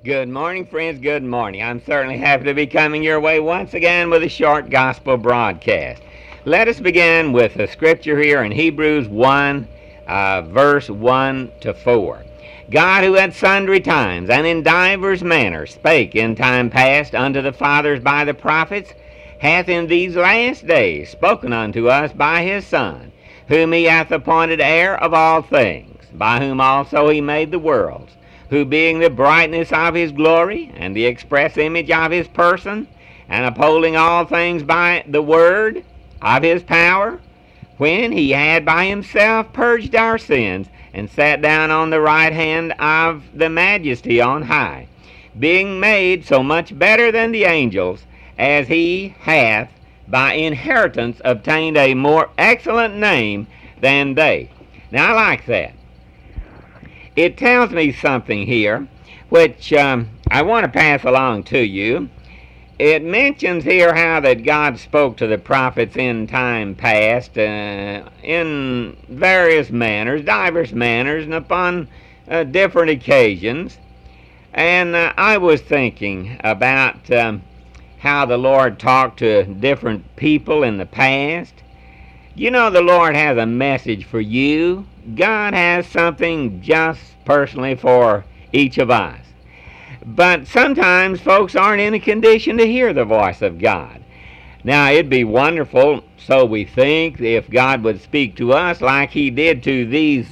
Good morning, friends. Good morning. I'm certainly happy to be coming your way once again with a short gospel broadcast. Let us begin with a scripture here in Hebrews 1, verse 1 to 4. God, who at sundry times and in divers manners spake in time past unto the fathers by the prophets, hath in these last days spoken unto us by his Son, whom he hath appointed heir of all things, by whom also he made the worlds, who being the brightness of his glory, and the express image of his person, and upholding all things by the word of his power, when he had by himself purged our sins, and sat down on the right hand of the majesty on high, being made so much better than the angels, as he hath by inheritance obtained a more excellent name than they. Now I like that. It tells me something here, which I want to pass along to you. It mentions here how that God spoke to the prophets in time past in various manners, diverse manners, and upon different occasions. And I was thinking about how the Lord talked to different people in the past. You know, the Lord has a message for you. God has something just personally for each of us. But sometimes folks aren't in a condition to hear the voice of God. Now, it'd be wonderful, so we think, if God would speak to us like he did to these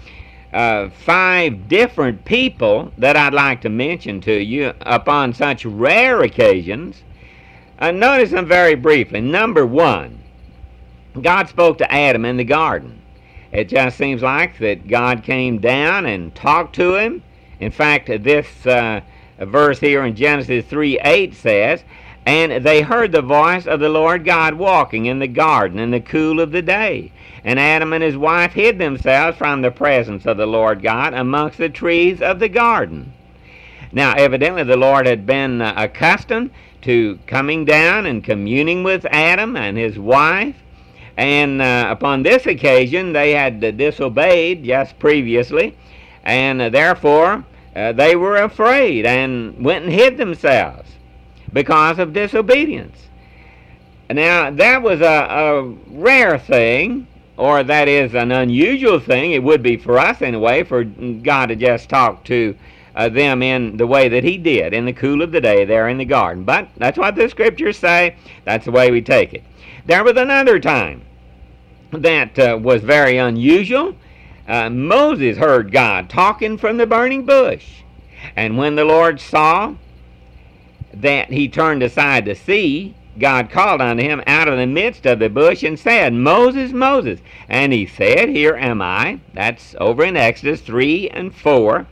5 different people that I'd like to mention to you upon such rare occasions. Notice them very briefly. Number 1, God spoke to Adam in the garden. It just seems like that God came down and talked to him. In fact, this verse here in Genesis 3:8 says, "And they heard the voice of the Lord God walking in the garden in the cool of the day. And Adam and his wife hid themselves from the presence of the Lord God amongst the trees of the garden." Now, evidently the Lord had been accustomed to coming down and communing with Adam and his wife. And upon this occasion, they had disobeyed just previously, and therefore they were afraid and went and hid themselves because of disobedience. Now, that was a rare thing, or that is an unusual thing. It would be for us anyway, for God to just talk to them in the way that he did, in the cool of the day there in the garden. But that's what the scriptures say. That's the way we take it. There was another time that was very unusual. Moses heard God talking from the burning bush. And when the Lord saw that he turned aside to see, God called unto him out of the midst of the bush and said, "Moses, Moses." And he said, "Here am I." That's over in Exodus 3 and 4.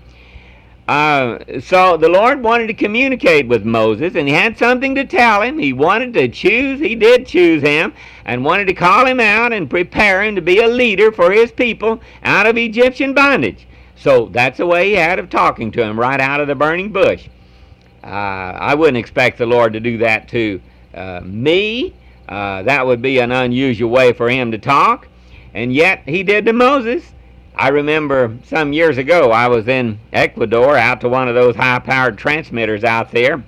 So the Lord wanted to communicate with Moses, and he had something to tell him. He wanted to choose, he did choose him, and wanted to call him out and prepare him to be a leader for his people out of Egyptian bondage. So that's the way he had of talking to him, right out of the burning bush. I wouldn't expect the Lord to do that to me. That would be an unusual way for him to talk, and yet he did to Moses. I remember some years ago I was in Ecuador, out to one of those high-powered transmitters out there,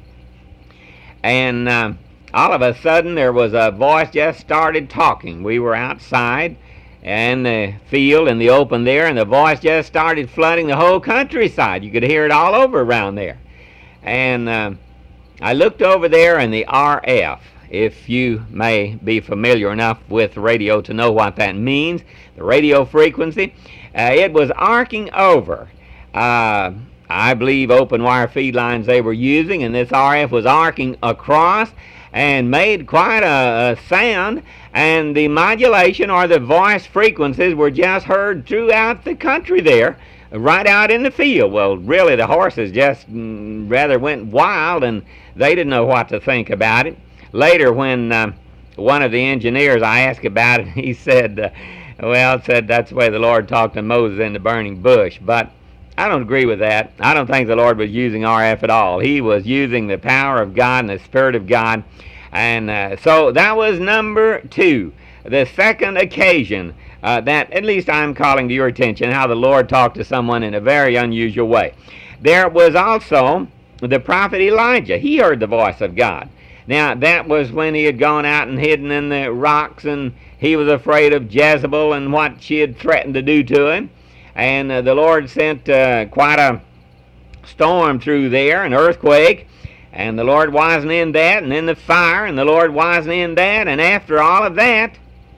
and all of a sudden there was a voice just started talking. We were outside in the field in the open there, and the voice just started flooding the whole countryside. You could hear it all over around there. And I looked over there, and the RF, if you may be familiar enough with radio to know what that means, the radio frequency, it was arcing over. I believe open wire feed lines they were using, and this RF was arcing across and made quite a sound, and the modulation or the voice frequencies were just heard throughout the country there, right out in the field. Well, really the horses just rather went wild, and they didn't know what to think about it. Later, when one of the engineers, I asked about it, he said, that's the way the Lord talked to Moses in the burning bush. But I don't agree with that. I don't think the Lord was using RF at all. He was using the power of God and the Spirit of God. And so that was number 2. The second occasion that at least I'm calling to your attention how the Lord talked to someone in a very unusual way. There was also the prophet Elijah. He heard the voice of God. Now, that was when he had gone out and hidden in the rocks, and he was afraid of Jezebel and what she had threatened to do to him. And the Lord sent quite a storm through there, an earthquake, and the Lord wasn't in that, and then the fire, and the Lord wasn't in that, and after all of that,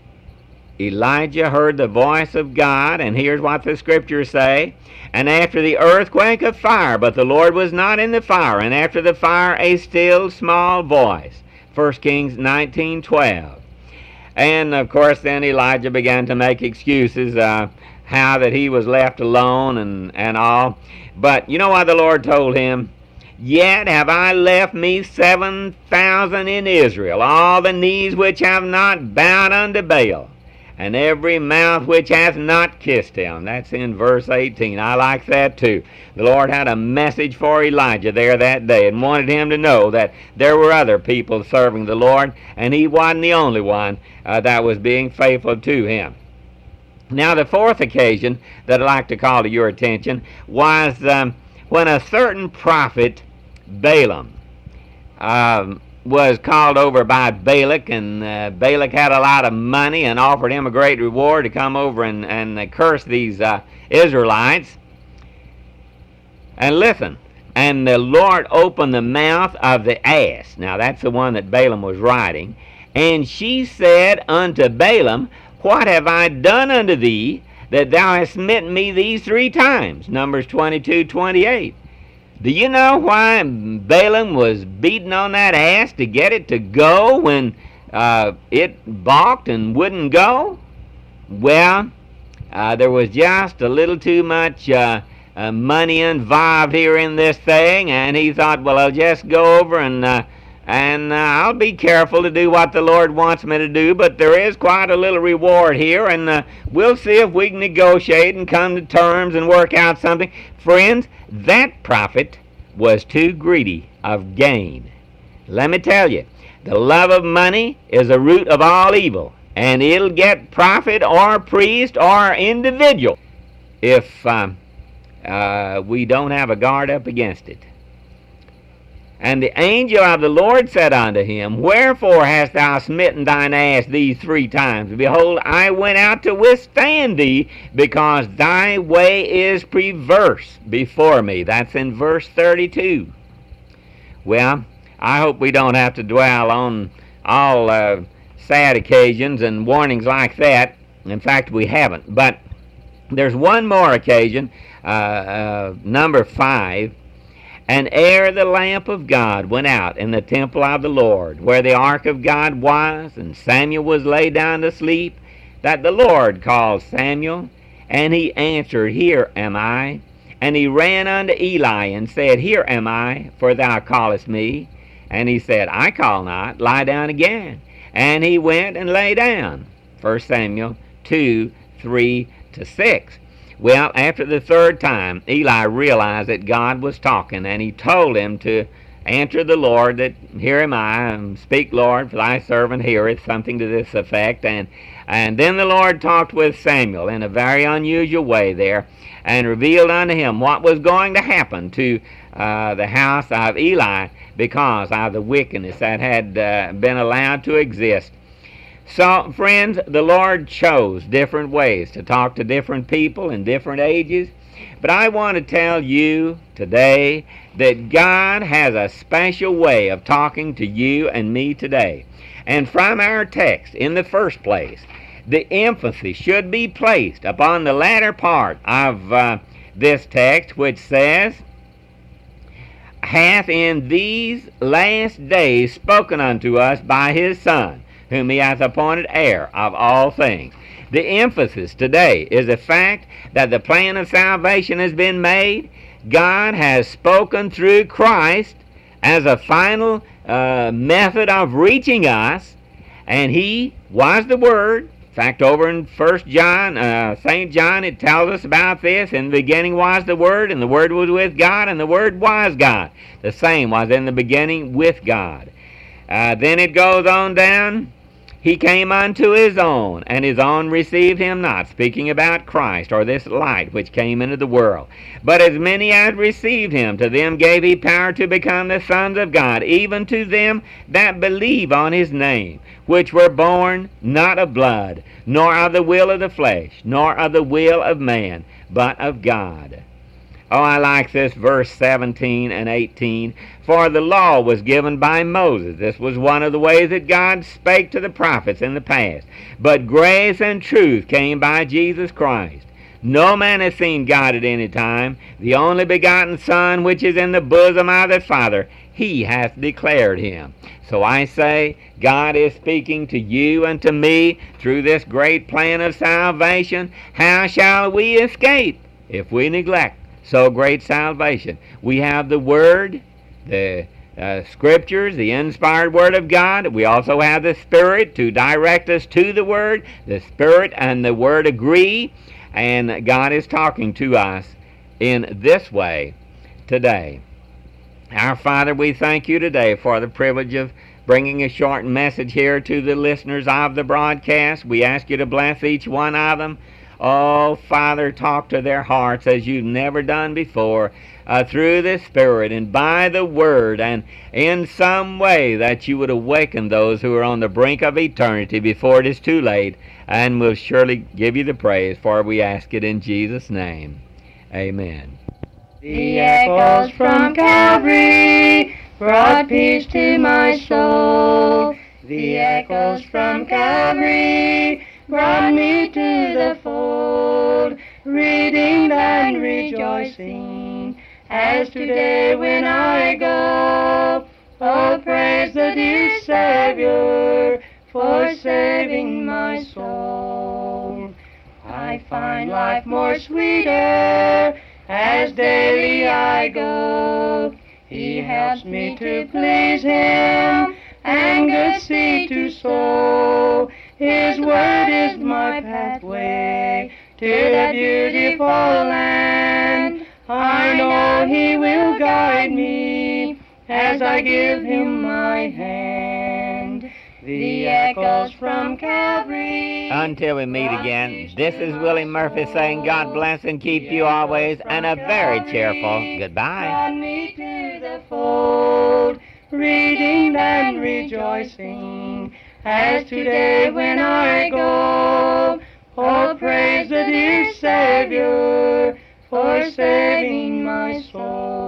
Elijah heard the voice of God, and here's what the scriptures say. And after the earthquake, a fire, but the Lord was not in the fire, and after the fire, a still small voice. 1 Kings 19:12. And of course then Elijah began to make excuses, how that he was left alone and all. But you know what the Lord told him? Yet have I left me 7,000 in Israel, all the knees which have not bowed unto Baal, and every mouth which hath not kissed him. That's in verse 18. I like that too. The Lord had a message for Elijah there that day and wanted him to know that there were other people serving the Lord, and he wasn't the only one that was being faithful to him. Now, the fourth occasion that I'd like to call to your attention was when a certain prophet, Balaam, was called over by Balak, and Balak had a lot of money and offered him a great reward to come over and curse these Israelites. And listen, and the Lord opened the mouth of the ass. Now that's the one that Balaam was riding. And she said unto Balaam, What have I done unto thee, that thou hast smitten me these 3 times? Numbers 22:28. Do you know why Balaam was beating on that ass to get it to go when it balked and wouldn't go? Well, there was just a little too much money involved here in this thing, and he thought, well, I'll just go over and I'll be careful to do what the Lord wants me to do, but there is quite a little reward here, and we'll see if we can negotiate and come to terms and work out something. Friends, that prophet was too greedy of gain. Let me tell you, the love of money is the root of all evil, and it'll get prophet or priest or individual if we don't have a guard up against it. And the angel of the Lord said unto him, Wherefore hast thou smitten thine ass these 3 times? Behold, I went out to withstand thee, because thy way is perverse before me. That's in verse 32. Well, I hope we don't have to dwell on all sad occasions and warnings like that. In fact, we haven't. But there's one more occasion, number 5. And ere the lamp of God went out in the temple of the Lord, where the ark of God was, and Samuel was laid down to sleep, that the Lord called Samuel, and he answered, Here am I. And he ran unto Eli, and said, Here am I, for thou callest me. And he said, I call not, lie down again. And he went and lay down. 1 Samuel 2:3-6. Well, after the 3rd time, Eli realized that God was talking, and he told him to answer the Lord that, Here am I, and speak, Lord, for thy servant heareth, something to this effect. And then the Lord talked with Samuel in a very unusual way there, and revealed unto him what was going to happen to the house of Eli because of the wickedness that had been allowed to exist. So, friends, the Lord chose different ways to talk to different people in different ages. But I want to tell you today that God has a special way of talking to you and me today. And from our text, in the first place, the emphasis should be placed upon the latter part of this text, which says, Hath in these last days spoken unto us by his Son, whom he hath appointed heir of all things. The emphasis today is the fact that the plan of salvation has been made. God has spoken through Christ as a final method of reaching us, and he was the Word. In fact, over in 1 John, St. John, it tells us about this. In the beginning was the Word, and the Word was with God, and the Word was God. The same was in the beginning with God. Then it goes on down He came unto his own, and his own received him not, speaking about Christ, or this light which came into the world. But as many as received him, to them gave he power to become the sons of God, even to them that believe on his name, which were born not of blood, nor of the will of the flesh, nor of the will of man, but of God. Oh, I like this verse 17 and 18. For the law was given by Moses. This was one of the ways that God spake to the prophets in the past. But grace and truth came by Jesus Christ. No man has seen God at any time. The only begotten Son, which is in the bosom of the Father, he hath declared him. So I say, God is speaking to you and to me through this great plan of salvation. How shall we escape if we neglect so great salvation? We have the Word, the Scriptures, the inspired Word of God. We also have the Spirit to direct us to the Word. The Spirit and the Word agree, and God is talking to us in this way today. Our Father, we thank you today for the privilege of bringing a short message here to the listeners of the broadcast. We ask you to bless each one of them. Oh, Father, talk to their hearts as you've never done before, through the Spirit and by the Word, and in some way that you would awaken those who are on the brink of eternity before it is too late, and we'll surely give you the praise, for we ask it in Jesus' name. Amen. The echoes from Calvary brought peace to my soul. The echoes from Calvary brought me to the fold, reading and rejoicing, as today when I go. Oh, praise the dear Savior for saving my soul. I find life more sweeter as daily I go. He helps me to please Him and good seed to sow. His word is my pathway to the beautiful land. I know He will guide me as I give Him my hand. The echoes from Calvary. Until we meet again, this is Willie Murphy saying God bless and keep you always, and a very cheerful goodbye. Brought me to the fold, reading and rejoicing, as today when I go. Oh, praise the dear Savior for saving my soul.